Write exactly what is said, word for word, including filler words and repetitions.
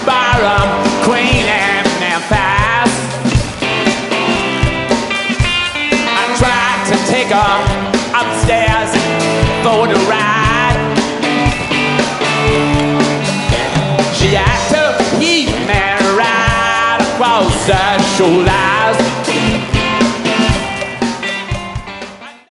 ballroom queen in Memphis. I tried to take her upstairs for the ride. She had to heave me right across the shoulder.